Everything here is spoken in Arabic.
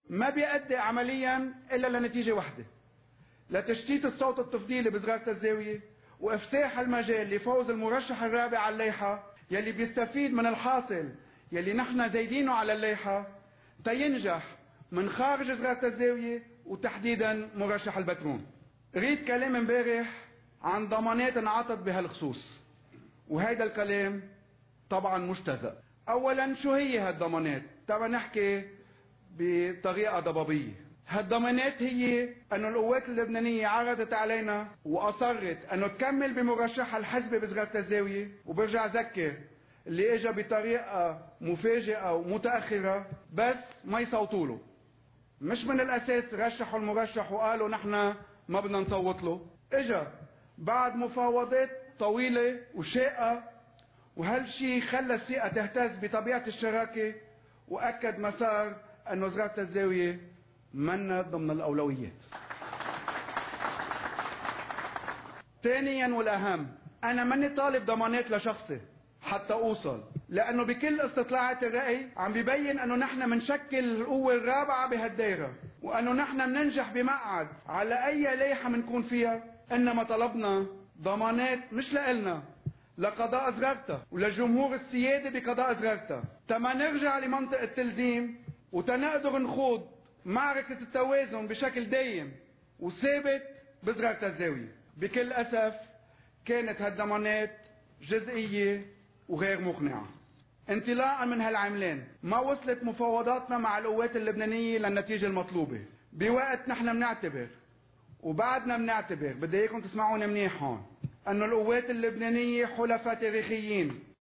ما بيؤدي عمليا إلا لنتيجة واحدة: لتشتيت الصوت التفضيلي بصغارة الزاوية، وإفساح المجال لفوز المرشح الرابع على الليحة يلي بيستفيد من الحاصل يلي نحن زايدينه على الليحة تينجح من خارج صغارة الزاوية، وتحديدا مرشح البترون. ريد كلام امبارح عن ضمانات انعطت بهالخصوص، وهيدا الكلام طبعا مجتزأ. اولا، شو هي هالضمانات؟ تبع نحكي بطريقة ضبابية. هالضمانات هي انه القوات اللبنانية عرضت علينا واصرت انه تكمل بمرشحها الحزبي بصغارة الزاوية، وبرجع اذكر اللي اجا بطريقة مفاجئة ومتأخرة بس ما يصوتوا له، مش من الاساس رشحوا المرشح وقالوا نحن ما بدنا نصوت له، اجا بعد مفاوضات طويلة وشاقة، وهالشي خلى الثقة تهتز بطبيعة الشراكة، واكد مسار انه صغارة الزاوية منا ضمن الاولويات. ثانيا والاهم، انا ماني طالب ضمانات لشخصي حتى اوصل، لانه بكل استطلاعات الرأي عم بيبين انه نحن منشكل القوة الرابعة بهالدايرة، وانه نحن مننجح بمقعد على اي لائحة منكون فيها. انما طلبنا ضمانات مش لإلنا، لقضاء صغارتها وللجمهور السيادي بقضاء صغارتها، تما نرجع لمنطق التلزيم وتنقدر نخوض معركة التوازن بشكل دايم وثابت بصغارة الزاوية. بكل أسف كانت هالضمانات جزئية وغير مقنعة. انطلاقا من هالعاملين ما وصلت مفاوضاتنا مع القوات اللبنانية للنتيجة المطلوبة، بوقت نحن بنعتبر وبعدنا بنعتبر، بدي اياكم تسمعوني منيح هون، انه القوات اللبنانية حلفاء تاريخيين